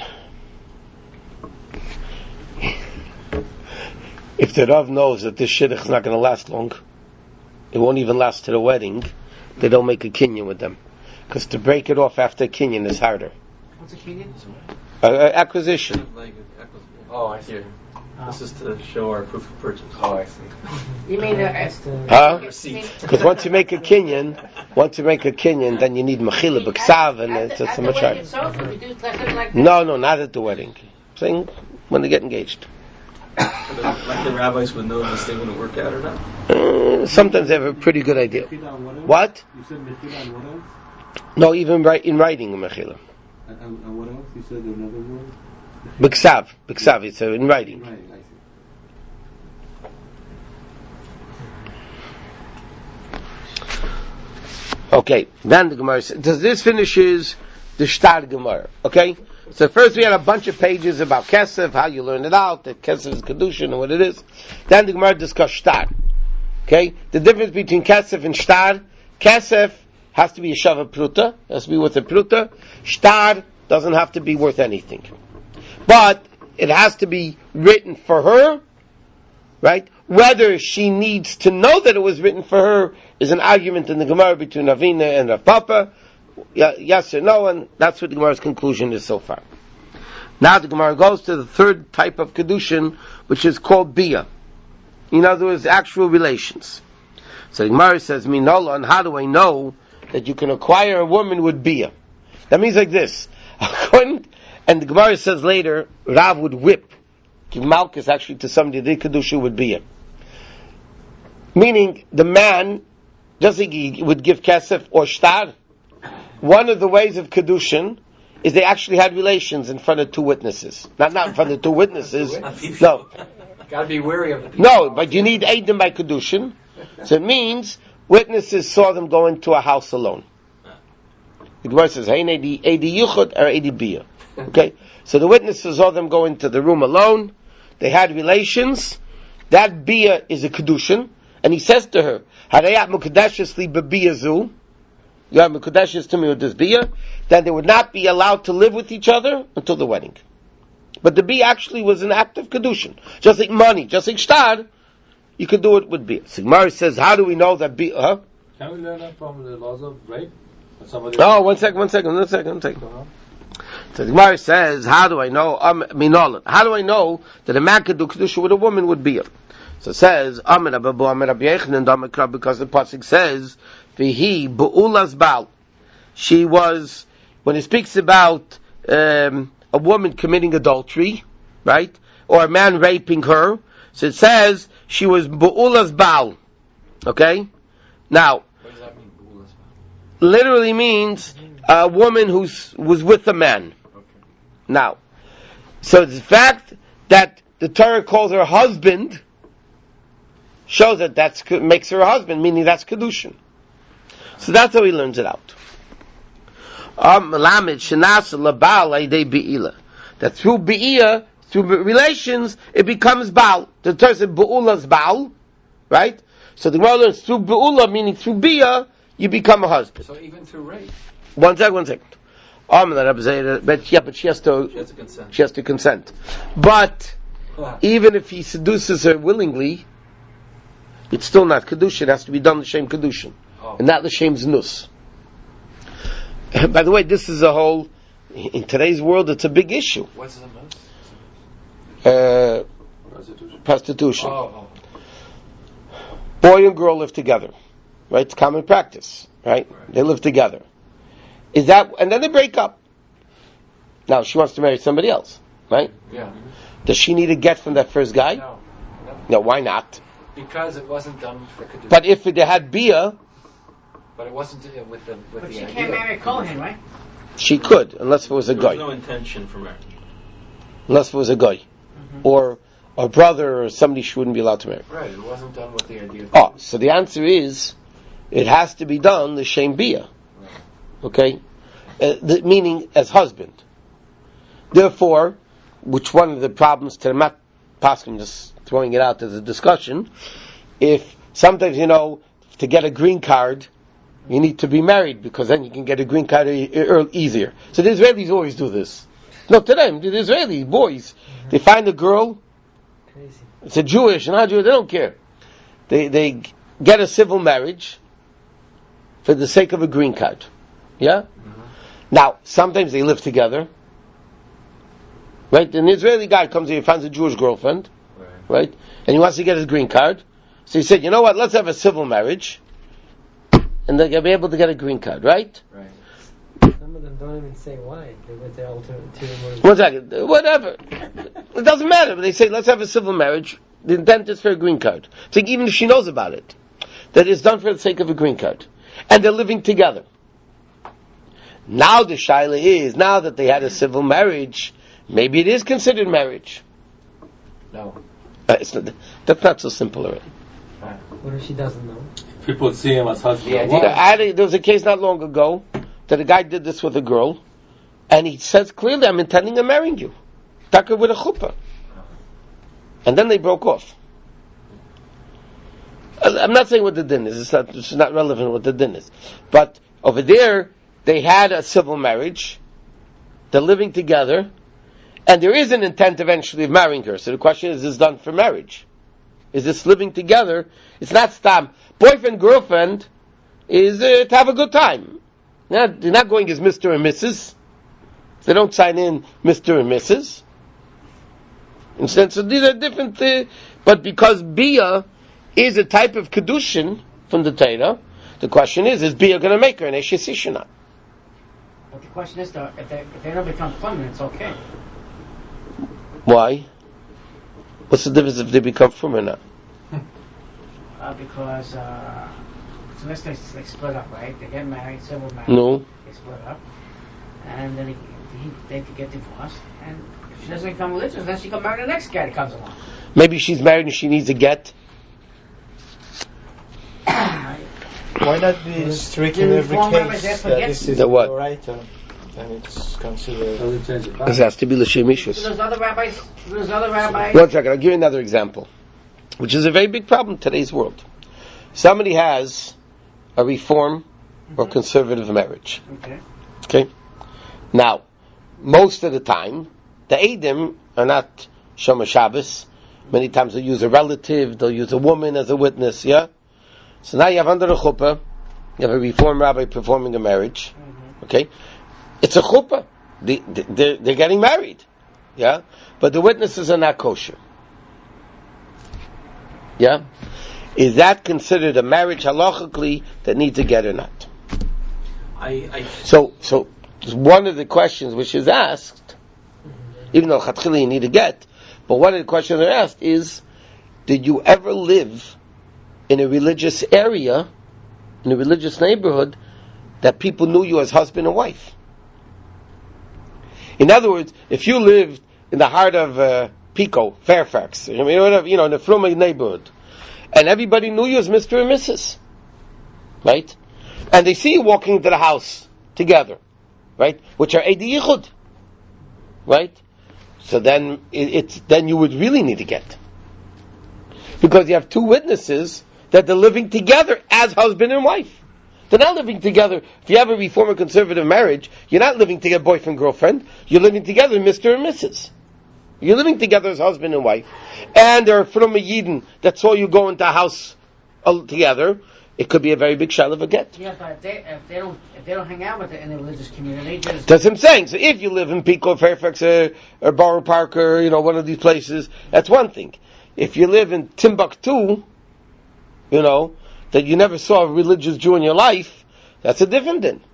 If the Rav knows that this shidduch is not going to last long, it won't even last to the wedding, they don't make a kinyan with them. Because to break it off after a kinyan is harder. What's a kinyan? Acquisition. Oh, I see. This is to show our proof of purchase. Oh, I see. You mean Huh? Receipt. Because once you make a kinyan, then you need mechila b'ksav, and it's so much harder. No, not at the wedding. Saying when they get engaged. Like the rabbis would know if this thing would work out or not. Sometimes they have a pretty good idea. What? You said mechila and what else? No, even in writing a mechila. And what else? You said another word? B'ksav, it's in writing. Right, I see. Okay, then the Gemara says, this finishes the Shtar Gemara, okay? So first we had a bunch of pages about Kesef, how you learn it out, that Kesef is Kedushin and what it is. Then the Gemara discussed Shtar, okay? The difference between Kesef and Shtar, Kesef has to be a Shava Pruta, has to be worth a Pruta. Shtar doesn't have to be worth anything. But it has to be written for her, right? Whether she needs to know that it was written for her is an argument in the Gemara between Ravina and Rav Papa. Yes or no, and that's what the Gemara's conclusion is so far. Now the Gemara goes to the third type of Kedushin, which is called Bia. In other words, actual relations. So the Gemara says, Minola, and how do I know that you can acquire a woman with Bia? That means like this. And the Gemara says later, Rav would whip, give Malchus actually to somebody that did Kedusha with Bia. Meaning, the man, just like he would give Kesef or Shtar, one of the ways of Kedushin is they actually had relations in front of two witnesses. Not in front of two witnesses. No. Gotta be wary of the people. No, but you need Eidim by Kedushin. So it means witnesses saw them go into a house alone. The Gemara says, Hein Eidi Yuchot or Eidi Bia. Okay? So the witnesses saw them go into the room alone. They had relations. That Bia is a Kedushin. And he says to her, Harayat Mukadeshes li bebiyazu. You have Mukadeshes to me with this Bia. Then they would not be allowed to live with each other until the wedding. But the Bia actually was an act of Kedushin. Just like money, just like Shtar, you could do it with Bia. So Gemara says, how do we know that Bia? Can we learn that from the laws of rape? One second. So the Gemara says, how do I know? How do I know that a man could do Kedusha with a woman with Bia? So it says, because the pasuk says, Vihi bu'ulas bal. She was, when it speaks about a woman committing adultery, right? Or a man raping her, so it says she was bu'ulas bal. Okay? Now, What does that mean, bu'ulas bal? literally means a woman who was with a man. Okay. Now, so the fact that the Torah calls her husband shows that makes her a husband, meaning that's Kedushin. So that's how he learns it out. That through Be'iyah, through relations, it becomes Baal. The Torah said Be'ula's Baal, right? So the Gemara learns through Be'ula, meaning through Biyah, you become a husband. So even through rape. One second. But she has to consent. She has to consent. But even if he seduces her willingly, it's still not Kedushin. It has to be done l'shem Kedushin. And not l'shem Znus. By the way, this is a whole, in today's world, it's a big issue. What's the most? Prostitution. Oh. Boy and girl live together. Right? It's common practice. Right? They live together. And then they break up. Now, she wants to marry somebody else. Right? Yeah. Does she need a get from that first guy? No, why not? Because it wasn't done for Kedusha. But if it had Bia, But it wasn't with the But the she idea. can't marry Cohen, right? she could, unless it was a There was guy. no intention for marriage. Unless it was a guy. Or a brother or somebody she wouldn't be allowed to marry. Right, it wasn't done with the idea. So the answer is, it has to be done the shem Bia. Okay? Meaning as husband. Therefore, which one of the problems to the Mat Paskim, just throwing it out as a discussion, if sometimes, to get a green card, you need to be married, because then you can get a green card easier. So the Israelis always do this. No, to them, the Israeli boys, they find a girl, it's a Jewish, not Jewish, they don't care. They get a civil marriage for the sake of a green card. Yeah? Now, sometimes they live together. Right? An Israeli guy comes here, finds a Jewish girlfriend, right? And he wants to get his green card. So he said, you know what, let's have a civil marriage, and they'll be able to get a green card, right? Right. Some of them don't even say why. They went to alternative. One second, whatever. It doesn't matter, but they say, let's have a civil marriage. The intent is for a green card. It's like even if she knows about it, that it's done for the sake of a green card. And they're living together. Now the shaila is, now that they had a civil marriage, maybe it is considered marriage. No. That's not so simple already. What if she doesn't know? People would see him as husband Yeah, and wife. There was a case not long ago that a guy did this with a girl, and he says clearly, I'm intending on marrying you. Taka with a chuppah. And then they broke off. I'm not saying what the din is. It's not relevant what the din is. But over there, they had a civil marriage. They're living together. And there is an intent eventually of marrying her. So the question is this done for marriage? Is this living together? It's not stam. Boyfriend, girlfriend is to have a good time. They're not going as Mr. and Mrs. They don't sign in Mr. and Mrs. Instead, so these are different. But because Bia is a type of kedushin from the Torah, the question is Bia going to make her an Eshes Ish or not? But the question is, though, if they don't become permanent, it's okay. Why? What's the difference if they become from or not? Because so let's say they split up, right? They get married, civil marriage. No. They split up, and then they get divorced. And if she doesn't become religious, then she can marry the next guy that comes along. Maybe she's married and she needs a get. Why not be strict in every case that this is The what? Oraita and it's considered? Doesn't change the This has to be l'shem ishus. There's other rabbis. One second, I'll give you another example, which is a very big problem in today's world. Somebody has a reform or conservative marriage. Okay? Now, most of the time, the Eidim are not Shomer Shabbos. Many times they'll use a relative, they'll use a woman as a witness, yeah? So now you have under a chuppah, you have a reform rabbi performing a marriage, okay? It's a chuppah. They're getting married, yeah? But the witnesses are not kosher. Yeah? Is that considered a marriage halachically that needs a get or not? So one of the questions which is asked, even though chatchili you need a get, but one of the questions they're asked is, did you ever live in a religious area, in a religious neighborhood, that people knew you as husband and wife? In other words, if you lived in the heart of Pico, Fairfax, whatever, in the Fruma neighborhood, and everybody knew you as Mr. and Mrs., right? And they see you walking into the house together, right? Which are Eidi Yichud, right? So then then you would really need to get, because you have two witnesses that they're living together as husband and wife. They're not living together. If you have a reform or conservative marriage, you're not living together boyfriend, girlfriend. You're living together Mr. and Mrs. You're living together as husband and wife. And they're from a Yidden that saw you go into a house together. It could be a very big shayla of a get. Yeah, but if they don't hang out with it in the religious community, just That's what I'm saying. So if you live in Pico, Fairfax, or Borough Park, or one of these places, that's one thing. If you live in Timbuktu, that you never saw a religious Jew in your life, that's a different thing.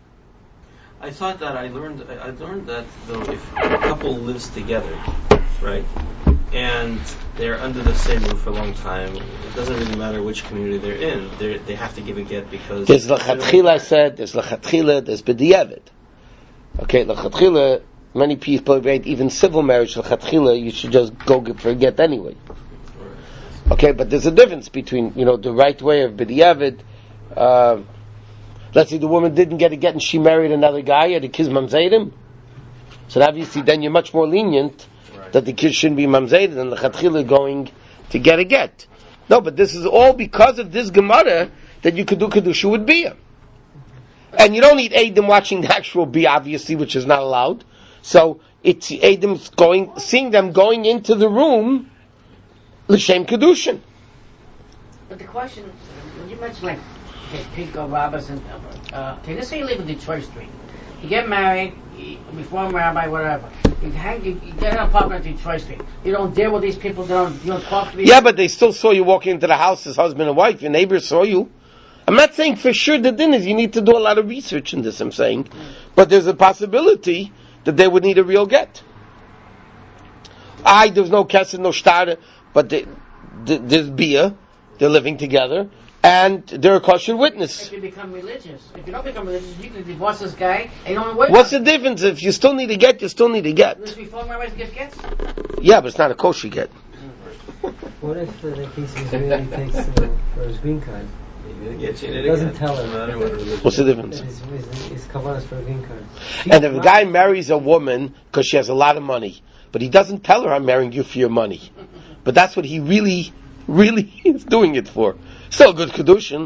I thought that I learned that though if a couple lives together, right, and they're under the same roof for a long time, it doesn't really matter which community they're in. They have to give a get because There's lachatchila, I said. There's lachatchila. There's b'diavad. Okay, lachatchila. Many people rate even civil marriage lachatchila. You should just go for a get anyway. Okay, but there's a difference between the right way of b'diavad. Let's say the woman didn't get a get and she married another guy and the kids mamzeidim. So obviously then you're much more lenient that the kids shouldn't be mamzeidim than the chatchila going to get a get. No, but this is all because of this Gemara that you could do kedusha with bia. And you don't need Eidim watching the actual bia, obviously, which is not allowed. So it's Eidim seeing them going into the room l'shem kedushin. But the question, when you mentioned Pico, Robinson, let's say you live in Detroit Street. You get married, reform rabbi, whatever. You get an apartment in Detroit Street. You don't deal with these people. You don't talk to these Yeah, but they still saw you walking into the house as husband and wife. Your neighbors saw you. I'm not saying for sure the din is you need to do a lot of research in this, I'm saying. But there's a possibility that they would need a real get. There was no kesed, no shtar, but there's bia. They're living together. And they're a kosher witness. If you become religious. If you don't become religious, you can divorce this guy and you don't wait. What's the difference? If you still need a get, you still need a get. Before my wife gets? Yeah, but it's not a kosher get. What if the case Israeli takes for his green card? It doesn't tell him. What's the difference? It's kavanas for a green card. And if a guy marries a woman because she has a lot of money, but he doesn't tell her, I'm marrying you for your money. But that's what he really is doing it for. Still a good kedushin.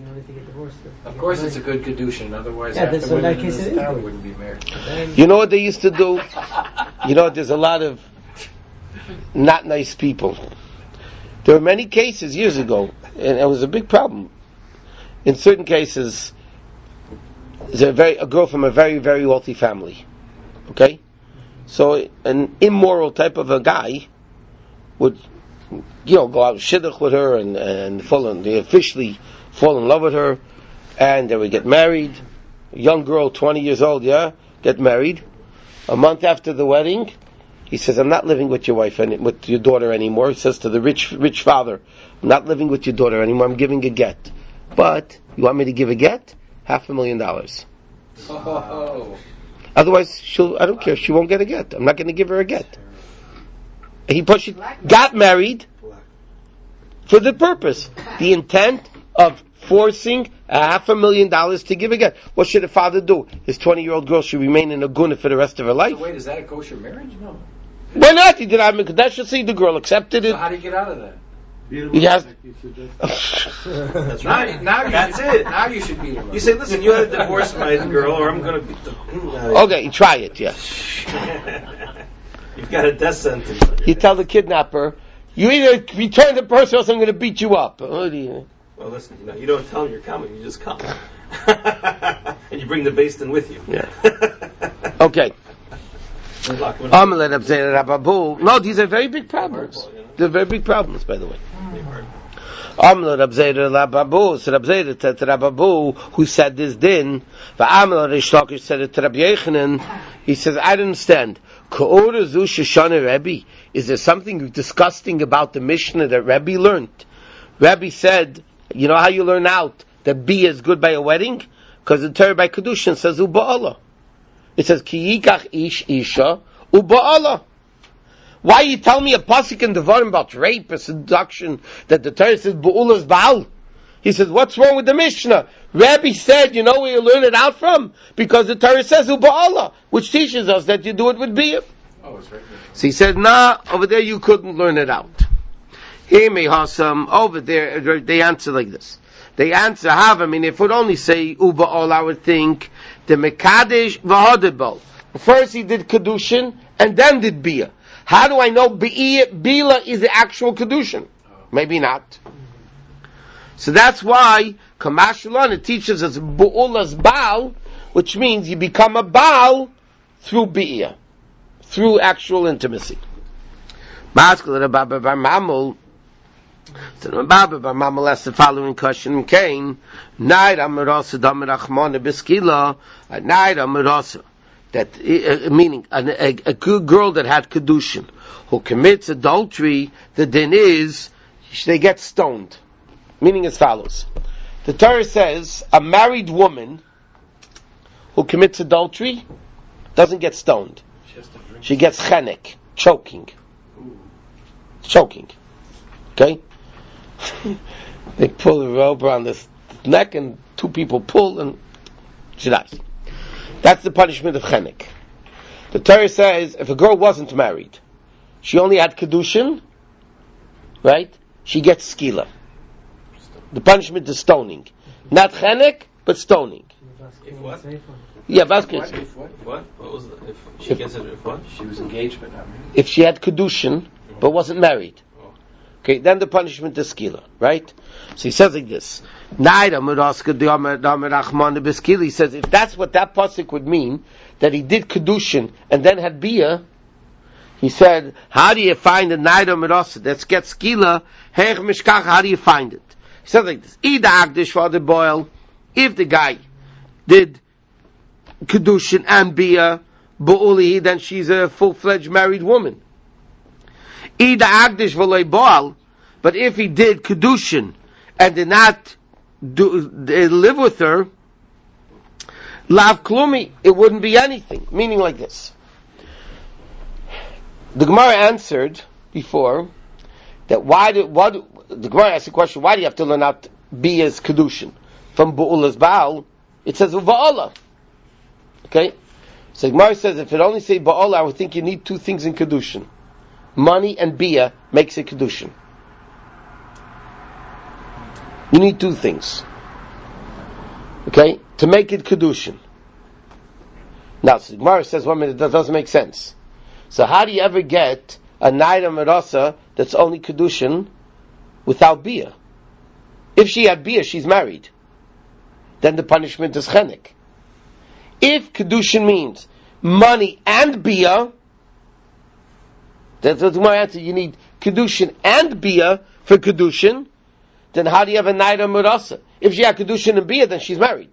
Of course it's a good kedushin, otherwise Yeah, after so in women that in case this it is town good. wouldn't be married. You know what they used to do? You know, there's a lot of not nice people. There were many cases years ago, and it was a big problem. In certain cases, there's a girl from a very, very wealthy family. Okay? So an immoral type of a guy would, go out shidduch with her and they officially fall in love with her, and they would get married. A young girl, 20 years old, get married. A month after the wedding, he says, I'm not living with your wife with your daughter anymore. He says to the rich father, I'm not living with your daughter anymore, I'm giving a get. But, you want me to give a get? $500,000. Oh. Otherwise, I don't care, she won't get a get. I'm not going to give her a get. He got married for the purpose, the intent of forcing $500,000 to give a get. What should a father do? His 20-year-old girl should remain in a guna for the rest of her life? So wait, is that a kosher marriage? No. Why not? He did Amid Kadesh. See, the girl accepted it. So how do you get out of that? He has. That's right. That's it. Now you should beat him. You say, listen, you had to divorce my girl, or I'm going to beat the. Okay, try it. Yeah. You've got a death sentence. You tell the kidnapper, you either return the person, or else I'm going to beat you up. Well, listen, you don't tell them you're coming. You just come, and you bring the basin with you. Yeah. Okay. No, these are very big problems. They're very big problems, by the way. So Rababu, who said this din, Rish Lakish said it to Rabbi Yechanan, he says, I don't understand. Is there something disgusting about the Mishnah that Rebbe learned? Rebbe said, you know how you learn out that B is good by a wedding? Because the Torah by Kedushin says, Uba'ala. It says, Ki yikach ish isha uba'ala. Why you tell me a pasuk in Devarim about rape or seduction that the Torah says Ba'ula's Baal? He says, what's wrong with the Mishnah? Rabbi said, you know where you learn it out from? Because the Torah says Uba'ala, which teaches us that you do it with Biyah. Oh, it's right there. So he said, over there you couldn't learn it out. Here may Hasam, over there, they answer like this. They answer, if it would only say Uba'ala, I would think, the Mekadesh v'hodebal. First he did Kedushin, and then did Biyah. How do I know Bila is the actual Kedushin? Maybe not. So that's why Kamashulan, it teaches us Bu'ula's Baal, which means you become a Baal through Biyah, through actual intimacy. So the Baba Bar Mamul asked the following question came, Nair Amirasa Damir Achmana Beskila, Nair Amirasa. That meaning a good girl that had kedushin who commits adultery, the din is they get stoned. Meaning as follows: the Torah says a married woman who commits adultery doesn't get stoned. She gets chenek, choking. Okay, they pull the rope around the neck and two people pull and she dies. That's the punishment of chenek. The Torah says if a girl wasn't married, she only had kedushin, right? She gets skila. The punishment is stoning, not chenek, but stoning. If what? Yeah, basket. If what? What was the, if she gets it? If what? She was engaged but not married. If she had kedushin but wasn't married, okay, then the punishment is skila, right? So he says like this. He says if that's what that pasuk would mean, that he did kedushin and then had biyah, He said, how do you find a Naira Merasa that gets Skila? Heich Mishkach, how do you find it? He said like this, Ida Agdish for the boil, if the guy did Kedushin and Bia, Bu'uli, then she's a full-fledged married woman. Ida Agdish v'loy boal, but if he did Kedushin and did not live with her, Lav Klumi, it wouldn't be anything. Meaning like this. The Gemara answered before that the Gemara asked the question, why do you have to learn out Bia's Kedushin from Bu'ula's Baal? It says Va'ala. Okay? So the Gemara says if it only say Ba'ala, I would think you need two things in Kedushin. Money and Bia makes it Kedushin. You need two things. Okay? To make it Kedushin. Now, so the Gemara says, one minute, that doesn't make sense. So how do you ever get a Naira Merasa that's only Kedushin without Bia? If she had Bia, she's married. Then the punishment is Chenek. If Kedushin means money and Bia, that's my answer. You need Kedushin and Bia for Kedushin. Then how do you have a Naira Merasa? If she had Kedushin and Bia, then she's married.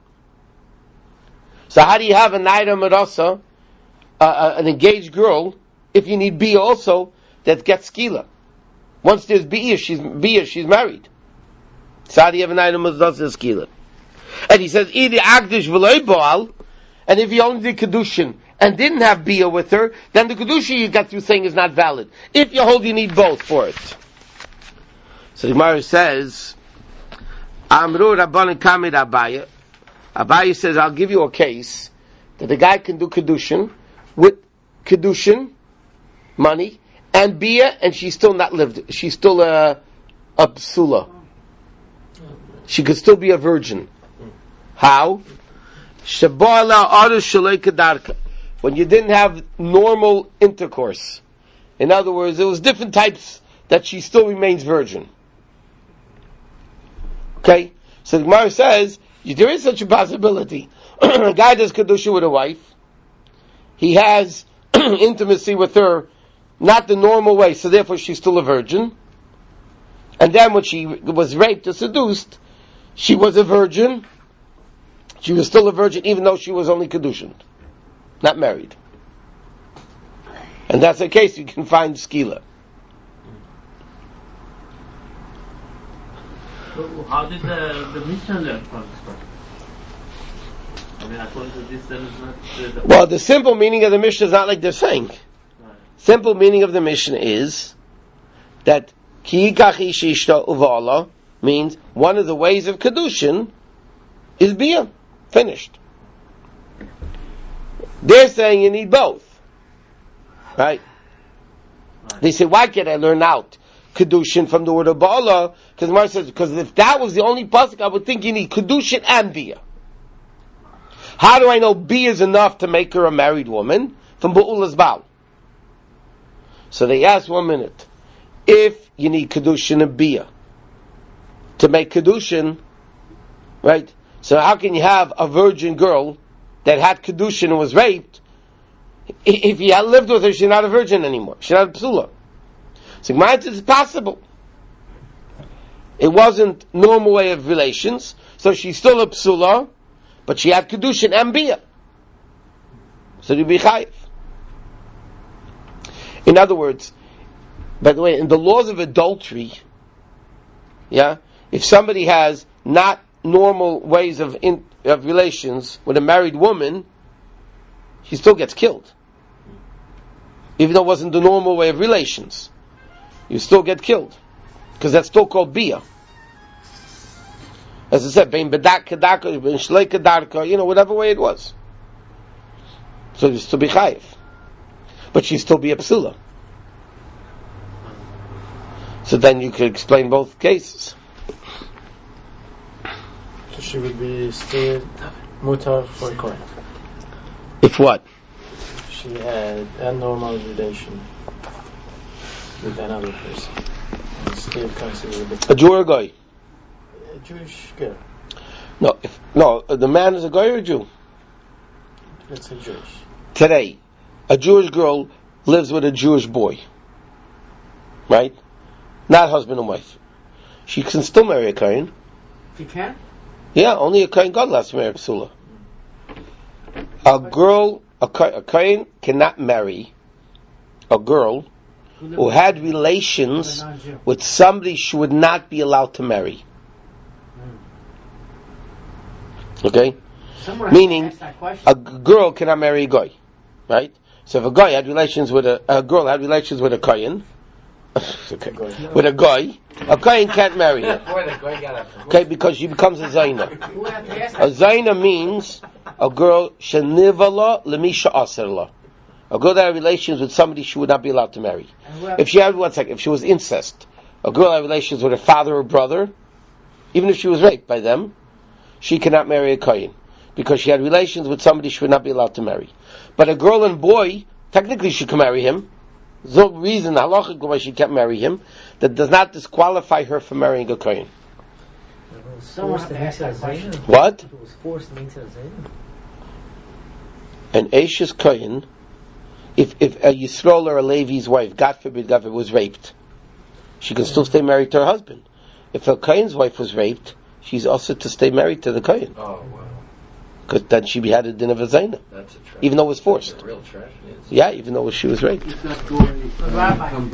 So how do you have a Naira Merasa, an engaged girl, if you need Bia also, that gets Skila? Once there's Bia, she's married. So how do you have a Naira Merasa and Skila? And he says, Idi Agdish v'loy boal, and if you only did Kedushin and didn't have Bia with her, then the Kedushin you got through saying is not valid. If you hold you need both for it. So the Gemara says, Amru Rabbanan Kamid Abaya. Abaya says, I'll give you a case that the guy can do Kedushin with Kedushin, money, and Bia, and she's still not lived. She's still a psula. She could still be a virgin. How? When you didn't have normal intercourse. In other words, it was different types that she still remains virgin. Okay? So the Gemara says, there is such a possibility. A guy does Kedusha with a wife. He has intimacy with her, not the normal way, so therefore she's still a virgin. And then when she was raped or seduced, she was a virgin. She was still a virgin even though she was only Kedushin, not married. And that's the case, you can find Skila. So how did the Mishnah learn from this question? I mean, according to this, then it's not... Well, the simple meaning of the Mishnah is not like they're saying. Right. Simple meaning of the Mishnah is that Ki yikach ish ishto uvala means one of the ways of Kedushin is Bia. Finished. They're saying you need both. Right? They say, why can't I learn out Kedushin from the word of Ba'ala? Because Mar says, because if that was the only pasuk, I would think you need Kedushin and Bia. How do I know Bia is enough to make her a married woman? From Ba'ula's Baal. So they ask 1 minute. If you need Kedushin and Bia to make Kedushin, right? So how can you have a virgin girl that had Kedushin and was raped? If you had lived with her, she's not a virgin anymore. She's not a psula. So it's possible. It wasn't normal way of relations, so she's still a psula, but she had Kedushin and Bia. So you'd be chayiv. In other words, by the way, in the laws of adultery, if somebody has not normal ways of relations with a married woman, he still gets killed. Even though it wasn't the normal way of relations. You still get killed. Because that's still called Bia. As I said, bein bedak kedaka, bein shlei kedarka, whatever way it was. So you still be chayiv. But she still be a psula. So then you could explain both cases. So she would be still mutar for Kohen. If what? She had a normal relation with another person. And still considered a Jew or a Goy? A Jewish girl. No, the man is a Goy or a Jew? Let's say Jewish. Today, a Jewish girl lives with a Jewish boy, right? Not husband and wife. She can still marry a Kohen. She can? Yeah, only a Kohen God allows to marry a Psula. A girl, a Kohen cannot marry a girl who had relations with somebody she would not be allowed to marry. Okay? Meaning, a girl cannot marry a guy, right? So if a guy had relations with a girl had relations with a Kohen, okay, with a Kohen can't marry her. Okay, because she becomes a Zaina. A Zaina means a girl shenivala lemisha aserla. A girl that had relations with somebody she would not be allowed to marry. If she had if she was incest, a girl had relations with her father or brother, even if she was raped by them, she cannot marry a Kohen because she had relations with somebody she would not be allowed to marry. But a girl and boy, technically she can marry him. There's no reason halachically why she can't marry him. That does not disqualify her from marrying a Kohen. What? It was forced to make a Zaina. An Eishes Kohen, if a Yisrael or a Levi's wife, God forbid, was raped, she can still stay married to her husband. If a Kohen's wife was raped, she's also to stay married to the Kohen. Oh, wow. Because then she had a din of a Zaina. That's a tragedy. Even though it was forced. That's a real tragedy. Yeah, even though she was raped.